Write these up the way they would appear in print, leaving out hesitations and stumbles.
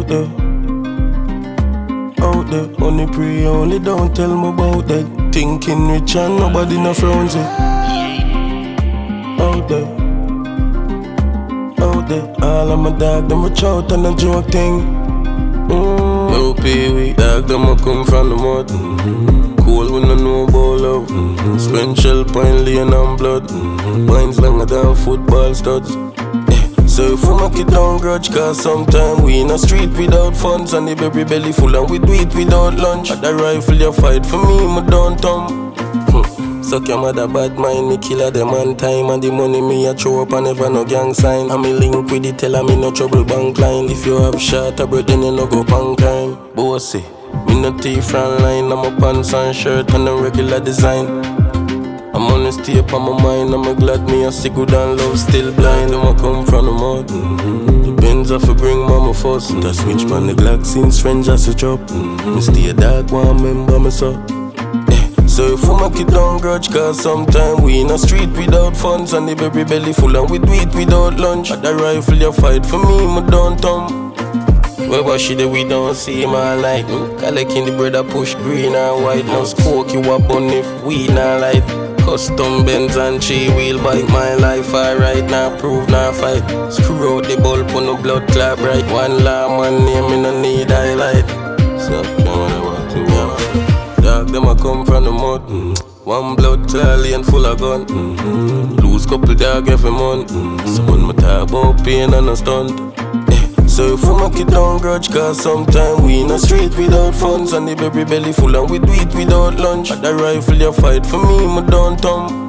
out there. Only pray, only don't tell me about that. Thinking rich and nobody no frowns it. Out there, all of my dog, them watch out and a joke thing. Yo, Pee-wee, dog, them a come from the mud. Cool, we no know about love. Spend shell, pine, lane and blood. Mine's longer than football studs. So if we make it down grudge, cause sometime we in a street without funds, and the baby belly full and we do it without lunch. At the rifle you fight for me, my don't thumb. Suck your mother bad mind, me killer them on time, and the money me a throw up and never no gang sign. And me link with it, tell me no trouble bank line. If you have shot a bread, then you no go punk crime. Bossy, me no thief front line, I'm a pants and shirt and a regular design. I'm on the tape on my mind, I'm glad me a see good and love still blind. I'ma come from the mud. The Benz off to bring mama first. The switch man the Glock since strangers switch up. Me stay dark one member me so. So if we make it down grudge, cause sometime we in a street without funds, and the baby belly full and we do it without lunch. At the rifle you fight for me, my don't thumb. Where was she that we don't see my light? Collecting the bread I push green and white. No smoke you up on if we not light. Custom Benz and 3-wheel bike, my life alright, now prove, now fight. Screw out the bulb on the blood clot bright. One law man name, me no need highlight. So, dog, them a come from the mud. One blood clot lane full of gun. Lose couple dog every month. So when me talk about pain and a stunt. So if we make it down grudge, cause sometime we in a street without funds, and the baby belly full and we do it without lunch. At the rifle you fight for me, my don't thumb.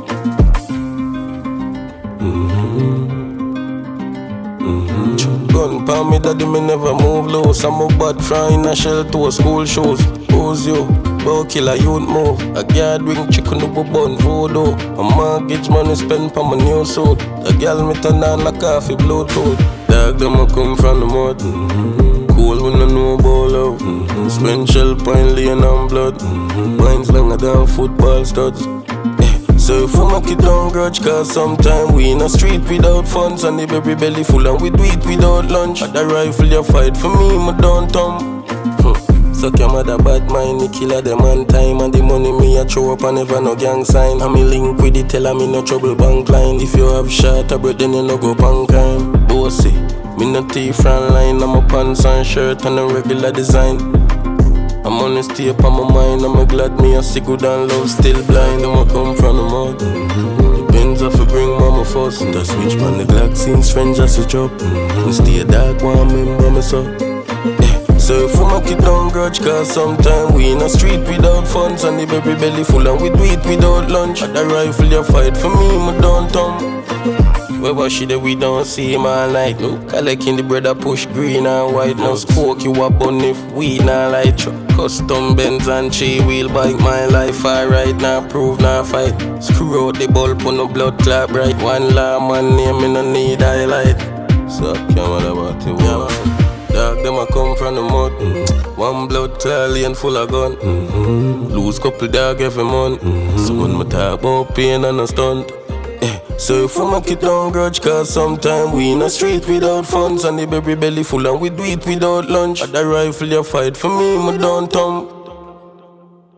Gun palm me daddy, me never move loose. I'm a bad frying a shell to a school shoes. Who's you? Bow killer, you don't move. A guard wing chicken up a bun voodoo. A mortgage money spent for my new suit. The girl me turn on a coffee Bluetooth. Dog them a come from the mud. Cool, we no know about love. Spend shell, pine, lane and blood. Mine's longer than football studs. So if we make it down grudge, cause sometime we in a street without funds, and the baby belly full and we do it without lunch. At the rifle you fight for me, my don't thumb. Suck your mother bad mind, me killer them on time, and the money me a throw up and never no gang sign. And me link with it, tell me no trouble bank line. If you have shot a bread, then you no go punk crime. Bossy, me no thief front line, I'm a pants and shirt and a regular design. I'm on the tape on my mind, I'm glad me a see good and love still blind. I'ma come from the mud. The Benz off to bring mama first. The switch man the Glock since strangers switch up. Me stay dark one member me so. So if we make it down grudge, cause sometime we in a street without funds, and the baby belly full and we do it without lunch. At the rifle you fight for me, my don't thumb. Where was she that we don't see my light? Collecting the bread I push green and white. No smoke you up on if we not light. Custom Benz and 3-wheel bike, my life alright, now prove, now fight. Screw out the bulb on the blood clot bright. One law man name, me no need highlight. So can't matter about it, dog, them a come from the mud. One blood clot lane full of gun. Lose couple dog every month. So when me talk about pain and a stunt. So if we make it down grudge, cause sometime we in a street without funds, and the baby belly full and we do it without lunch. At the rifle you fight for me, my don't thumb.